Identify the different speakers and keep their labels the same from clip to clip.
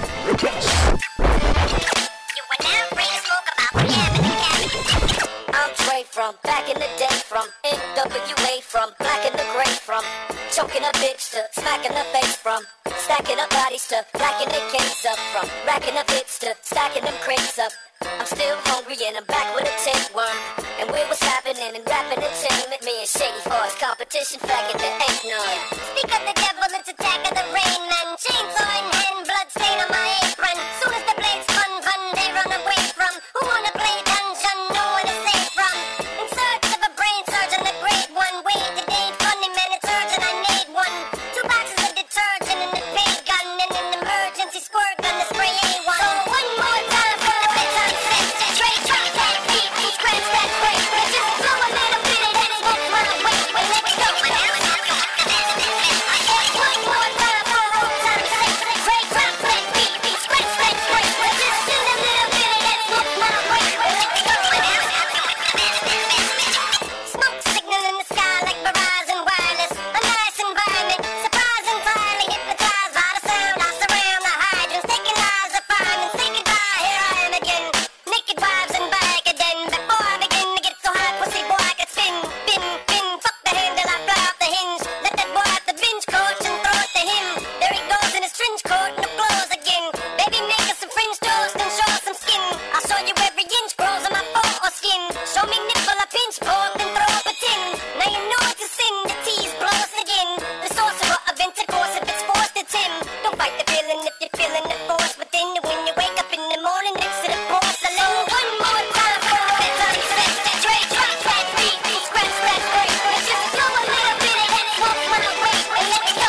Speaker 1: I'm Dre from back in the day, from NWA, from black in the gray, from choking a bitch to smacking her face, from stacking up bodies to blacking their cakes up, from racking up hits to stacking them crates up. I'm still hungry and I'm back with a tapeworm. And we was happening in rap entertainment. Me and Shady Force competition, faggot there ain't none.
Speaker 2: Speak of the devil, it's attack of the rain man. Chainsaw in hand, blood stain on my apron. Soon as the blades fun, they run away from. Who wanna play dungeon, no one is safe from. In search of a brain surgeon, the great one. Wait, it ain't funny man, it's urgent, I made one. 2 boxes of detergent and a paint gun. And an emergency squirt gun to spray A1. So one more time for the bits on six. Dre drop that beat, he scratch that break. But just blow a little bit of that smoke run away. Well, let's go. I said one more time for old time six. Dre drop that beat, he scratch that break. But just shoot a little bit of that smoke run away. Well, let's go. Smoke signal in the sky like Verizon Wireless. A nice environment, surprise entirely hypnotized by the sound. I surround the hydrants, taking lives of firemen. Say goodbye, here I am again. Naked wives and back again. Before I begin to get so high, pussy boy, I could spin. Fuck the handle, I fly off the hinge. Let that boy out the binge coach and throw it to him. There he goes in his trench coat, no clothes again. Baby, make us some French toast and show us some skin. I'll show you every inch grows on my foreskin. Show me nipple, a pinch poke, then throw up a tin. Now you know it's a sin to tease, blow us again. The sorcerer of intercourse, if it's forced, it's him. Don't fight the feeling if you're feeling the force within you. When you wake up in the morning next to the porcelain. One more time for the bits on six. Dre drop that beat, he scratch that break. But just blow a little bit of that smoke run away. Well, let's go.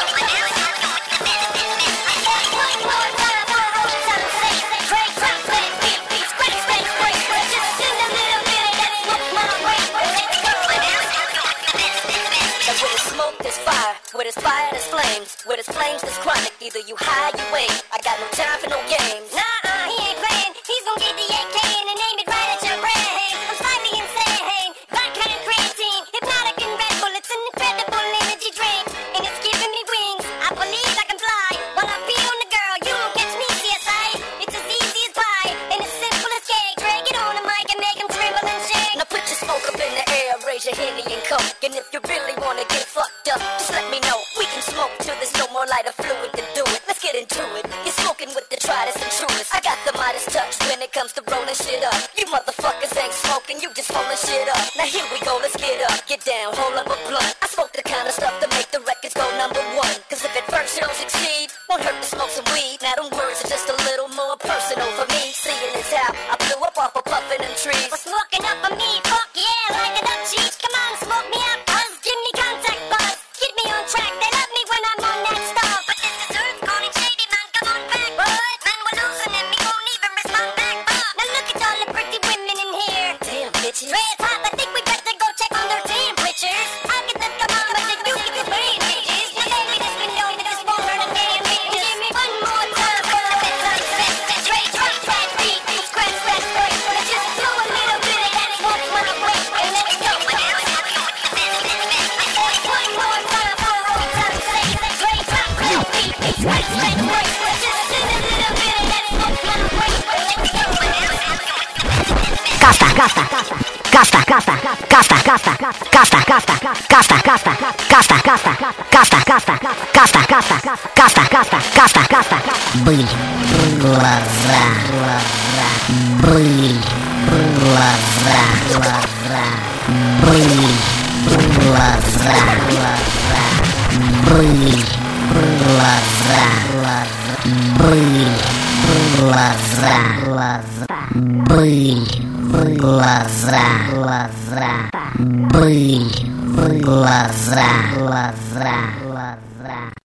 Speaker 2: I said one more time for old time six. Dre drop that beat, he scratch that break. But just shoot a little bit of that smoke run away. Well, let's go.
Speaker 1: And with his smoke, there's fire. With his fire, there's flames. With his flames, there's chronic. Either you high, you ain't. I got no time for no games.
Speaker 2: Nah, he ain't playing. He's gonna get the AK and aim it right at your brain. I'm slightly insane. Vodka and creatine, hypnotic and Red Bull. It's an incredible energy drink, and it's giving me wings. I believe I can fly while I pee on the girl. You won't catch me, CSI. It's as easy as pie and as simple as cake. Drag it on the mic and make him tremble and shake.
Speaker 1: Now put your smoke up in the air, raise your Henny and Coke. And if you really wanna get fucked up, just let me know. We can smoke till there's no more lighter fluid to do it. Let's get into it. You're smoking with the tritest and truest. I got the Midas touch when it comes to rolling shit up. You motherfuckers ain't smoking, you just rolling shit up. Now here we go, let's get up, get down, hold up a blunt. I smoke the kind of stuff to make the records go #1. Cause if at first you don't succeed, won't hurt to smoke some weed. Now them words are just a little more personal for me. Seeing as how I blew up off of puffin' them trees.
Speaker 2: For smoking up for me, fuck yeah, light it up, cheeks. Come on, smoke me up, buzz, give me contact buzz. Get me on track, they love me when I'm on that stuff. But this is Earth calling Shady, man, come on back. What? Man, we're losing him, he won't even respond back. Now look at all the pretty women in here.
Speaker 1: Damn, bitches.
Speaker 2: Dre is hot, I think we better go check on their temperatures. I get the thermometer, you get the brain pages. Now baby, this window, this water, the damn pages. Give me one more time for the bits on six. Dre drop that beat, he scratch that break. But just blow a little bit of that smoke run away. And let's go. I said one more time for old time six. Dre drop that beat, he scratch that break. But just shoot a little bit of that smoke run away. Well, let's go.
Speaker 3: Casta, casta, casta, casta, casta, casta, casta, casta, casta, casta, casta, casta, casta, casta, casta, casta, casta, casta, casta. Быль, глаза, быль, глаза, быль, глаза, быль, глаза, быль, глаза, быль, глаза, быль, глаза,